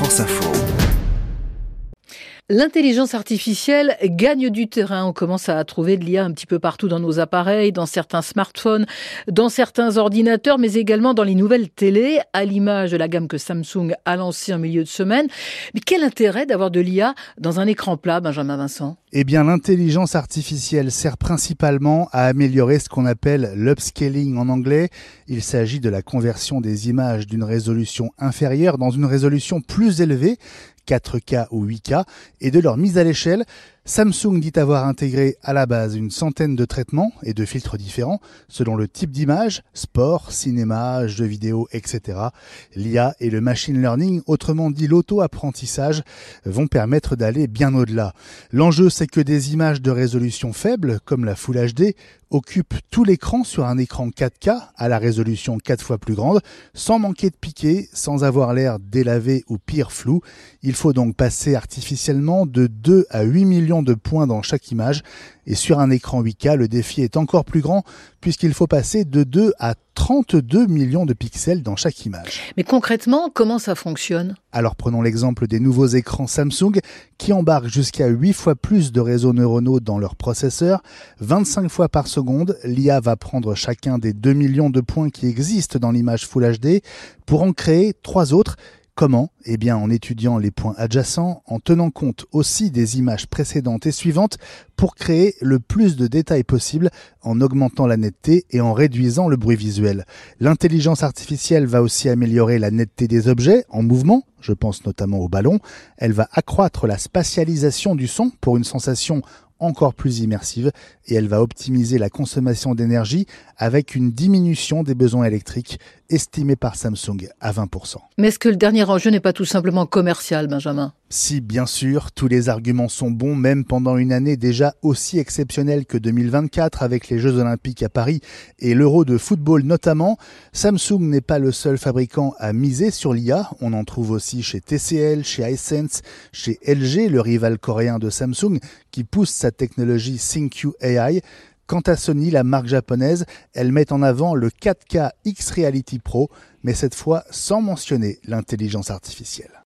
France Info. L'intelligence artificielle gagne du terrain. On commence à trouver de l'IA un petit peu partout dans nos appareils, dans certains smartphones, dans certains ordinateurs, mais également dans les nouvelles télés, à l'image de la gamme que Samsung a lancée en milieu de semaine. Mais quel intérêt d'avoir de l'IA dans un écran plat, Benjamin Vincent ? Eh bien, l'intelligence artificielle sert principalement à améliorer ce qu'on appelle l'upscaling en anglais. Il s'agit de la conversion des images d'une résolution inférieure dans une résolution plus élevée, 4K ou 8K, et de leur mise à l'échelle. Samsung dit avoir intégré à la base une centaine de traitements et de filtres différents selon le type d'image, sport, cinéma, jeux vidéo, etc. L'IA et le machine learning, autrement dit l'auto-apprentissage, vont permettre d'aller bien au-delà. L'enjeu, c'est que des images de résolution faible, comme la Full HD, occupent tout l'écran sur un écran 4K à la résolution 4 fois plus grande, sans manquer de piquer, sans avoir l'air délavé ou pire flou. Il faut donc passer artificiellement de 2 à 8 millions de points dans chaque image. Et sur un écran 8K, le défi est encore plus grand puisqu'il faut passer de 2 à 32 millions de pixels dans chaque image. Mais concrètement, comment ça fonctionne ? Alors prenons l'exemple des nouveaux écrans Samsung qui embarquent jusqu'à 8 fois plus de réseaux neuronaux dans leur processeur. 25 fois par seconde, l'IA va prendre chacun des 2 millions de points qui existent dans l'image Full HD pour en créer 3 autres. Comment ? Eh bien, en étudiant les points adjacents, en tenant compte aussi des images précédentes et suivantes pour créer le plus de détails possible en augmentant la netteté et en réduisant le bruit visuel. L'intelligence artificielle va aussi améliorer la netteté des objets en mouvement, je pense notamment au ballon. Elle va accroître la spatialisation du son pour une sensation encore plus immersive et elle va optimiser la consommation d'énergie avec une diminution des besoins électriques estimée par Samsung à 20%. Mais est-ce que le dernier enjeu n'est pas tout simplement commercial, Benjamin ? Si, bien sûr, tous les arguments sont bons, même pendant une année déjà aussi exceptionnelle que 2024 avec les Jeux Olympiques à Paris et l'Euro de football notamment. Samsung n'est pas le seul fabricant à miser sur l'IA. On en trouve aussi chez TCL, chez Hisense, chez LG, le rival coréen de Samsung, qui pousse sa technologie ThinQ AI. Quant à Sony, la marque japonaise, elle met en avant le 4K X Reality Pro, mais cette fois sans mentionner l'intelligence artificielle.